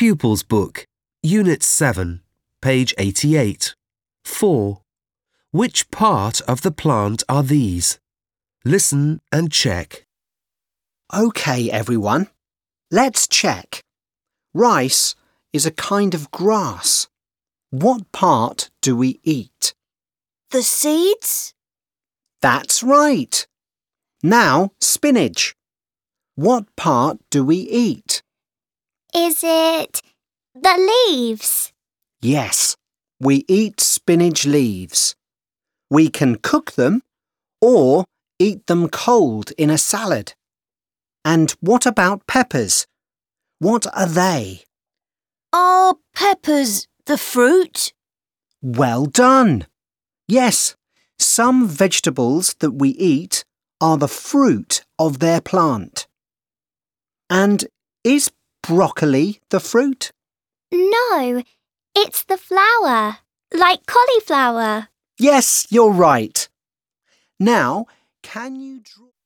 Pupils Book, Unit 7, page 88. 4. Which part of the plant are these? Listen and check. OK, everyone. Let's check. Rice is a kind of grass. What part do we eat? The seeds? That's right. Now, spinach. What part do we eat? Is it the leaves? Yes, we eat spinach leaves. We can cook them or eat them cold in a salad. And what about peppers? What are they? Are peppers the fruit? Well done. Yes, some vegetables that we eat are the fruit of their plant. And is broccoli the fruit? No, it's the flower, like cauliflower. Yes, you're right. Now, can you draw...